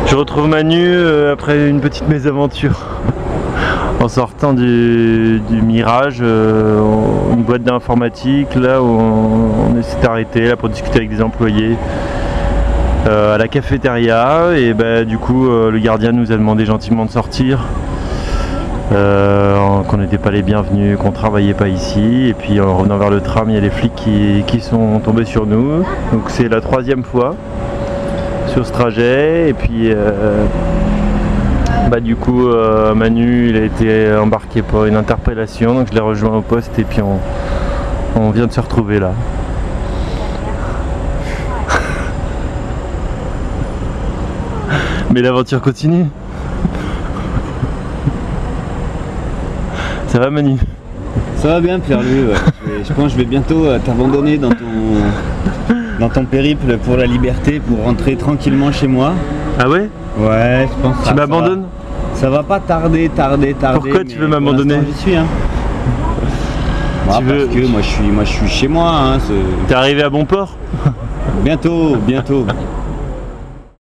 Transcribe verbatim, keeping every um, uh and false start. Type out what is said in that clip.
Je retrouve Manu euh, après une petite mésaventure. En sortant du, du Mirage, euh, une boîte d'informatique, là où on, on s'est arrêté là, pour discuter avec des employés euh, à la cafétéria. Et bah, du coup, euh, le gardien nous a demandé gentiment de sortir. Euh, qu'on n'était pas les bienvenus, qu'on travaillait pas ici, et puis en revenant vers le tram, il y a les flics qui, qui sont tombés sur nous. Donc c'est la troisième fois sur ce trajet, et puis euh, bah, du coup euh, Manu il a été embarqué pour une interpellation, donc je l'ai rejoint au poste et puis on, on vient de se retrouver là. Mais l'aventure continue. Ça va Manu? Ça va bien Pierre-Louis, ouais. je, je pense que je vais bientôt euh, t'abandonner dans ton, dans ton périple pour la liberté, pour rentrer tranquillement chez moi. Ah ouais? Ouais, je pense que tu m'abandonnes? Ça va pas tarder, tarder, tarder. Pourquoi tu veux m'abandonner? J'y suis hein. Bah, tu parce veux... que moi je suis, moi, je suis chez moi. Hein, T'es arrivé à bon port? Bientôt, bientôt.